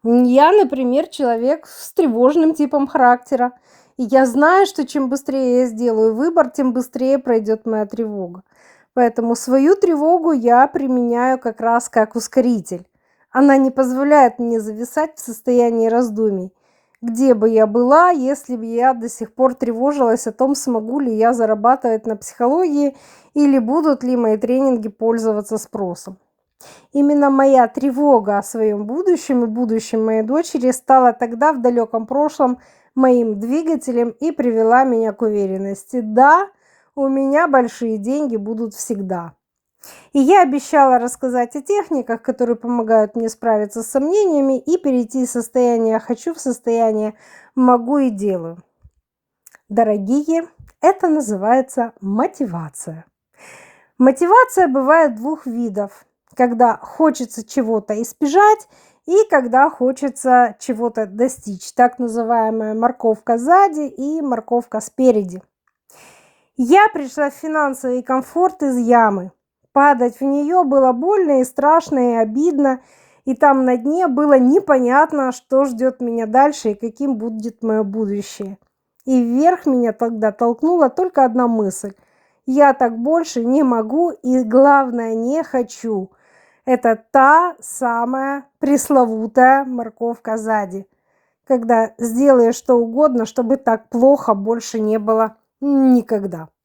Я, например, человек с тревожным типом характера. И я знаю, что чем быстрее я сделаю выбор, тем быстрее пройдет моя тревога. Поэтому свою тревогу я применяю как раз как ускоритель. Она не позволяет мне зависать в состоянии раздумий. Где бы я была, если бы я до сих пор тревожилась о том, смогу ли я зарабатывать на психологии или будут ли мои тренинги пользоваться спросом. Именно моя тревога о своем будущем и будущем моей дочери стала тогда в далеком прошлом моим двигателем и привела меня к уверенности. Да, у меня большие деньги будут всегда. И я обещала рассказать о техниках, которые помогают мне справиться с сомнениями и перейти из состояния «хочу» в состояние «могу» и «делаю». Дорогие, это называется мотивация. Мотивация бывает двух видов. Когда хочется чего-то избежать и когда хочется чего-то достичь. Так называемая морковка сзади и морковка спереди. Я пришла в финансовый комфорт из ямы. Падать в нее было больно и страшно, и обидно. И там на дне было непонятно, что ждет меня дальше и каким будет мое будущее. И вверх меня тогда толкнула только одна мысль. Я так больше не могу и, главное, не хочу. Это та самая пресловутая морковка сзади. Когда сделаешь что угодно, чтобы так плохо больше не было никогда.